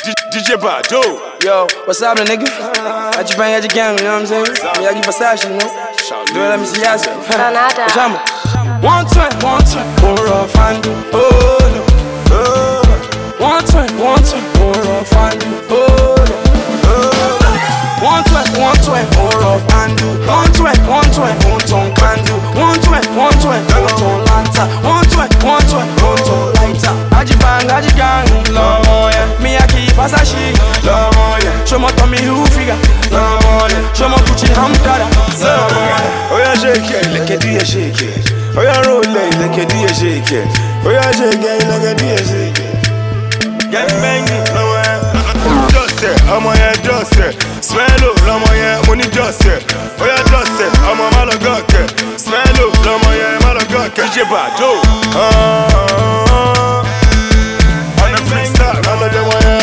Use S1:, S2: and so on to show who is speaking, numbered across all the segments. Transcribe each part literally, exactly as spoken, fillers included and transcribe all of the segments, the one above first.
S1: D J Bado.
S2: Yo, what's up, nigga? At you bang at your gang, you know what I'm saying? Me, I give Versace, you know? Do it, let me see you.
S3: Donada.
S2: Chama. One twenty, one twenty, more off and do. Oh, no. Oh, one twenty, one twenty, more off and do. Oh, no. Oh, one twenty, one twenty, more off and do. One twenty, one twenty, one ton can do. One twenty, one twenty, one ton lanta. One twenty, one twenty, one ton lighter. At you bang at your gang, love, yeah. Me, I keep Versace, love, yeah. Show my tummy who figure, love, yeah. Show my Gucci hamdada, love, yeah.
S1: Oh yeah, shake it, like a deer, shake it. Oh yeah, roll it, like a deer, shake it. Oh yeah, shake it, like a deer, shake it. Get banging, no way. Just it, I'm on your just it. Smell up, I'm on your money just it. Oh yeah, just it, I'm on my logoke. Smell up, I'm on your malagoke. D J Bado. Ah, on the freestyle, I'm on the wire.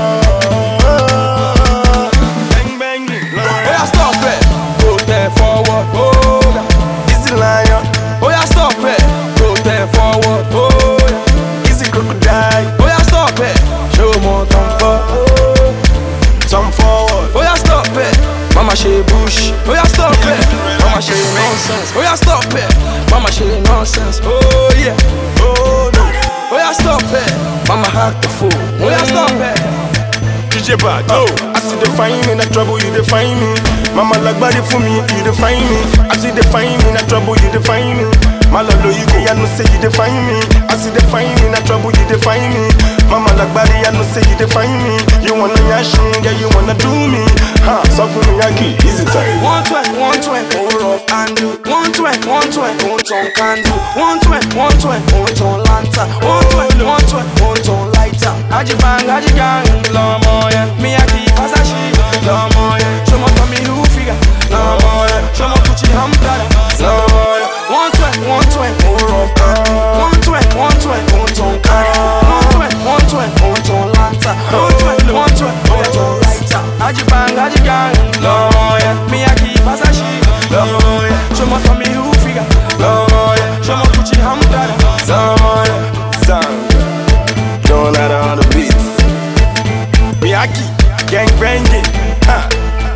S1: Bang bang,
S2: Oh yeah, stop it, go there forward, oh yeah.
S1: easy lion,
S2: Oh yeah, stop it, go there forward, oh yeah.
S1: easy crocodile.
S2: Oh yeah, stop it, show more comfort, oh.
S1: Jump forward.
S2: Oh yeah, stop it, mama she bush. Oh yeah, stop it, mama she nonsense. Oh yeah, stop it, mama she nonsense. Oh yeah,
S1: Oh no.
S2: oh yeah, stop it, mama hack the fool. Oh yeah, stop it.
S1: D J Bado. I see the find me in a trouble, you define me. Mama like body for me, you define me. I see the find me in a trouble, you define me. Malolo you go, I know say you define me. I see the find me in a trouble, you define me. Mama like body, I know say you define me. You wanna yash me, yeah you wanna do me. Ha, so for me yaki, easy time.
S2: One twenty, one twenty, more off and do. One twenty, one twenty, one ton can do. One twenty, one twenty, one ton lanta. One twenty, one twenty, one ton lighter. Aji bang, aji gang, love more yeah. Me I keep Versace, love more yeah. Show my tummy who figure, love more yeah. Show my Gucci hamdada, love more yeah. One twenty, one twenty, more off and do. One twenty, one twenty, one ton can do. One twenty, one twenty, one ton lanta. One twenty, one twenty, one ton lighter. Aji bang, aji gang, love more yeah. Me I keep Versace, love more yeah. Show my tummy who figure, love more yeah. Show my Gucci hamdada, love more yeah.
S1: Sound. Don't out on the beats. Miyaki, gang banging. Ha.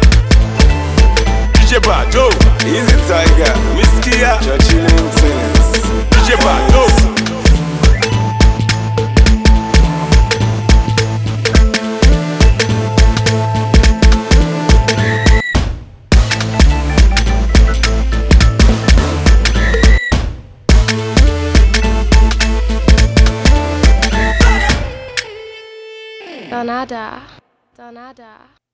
S1: D J Bado. Easy Tiger. Miss Kia. Churchy Linton's. D J Bado.
S3: Donada. Donada.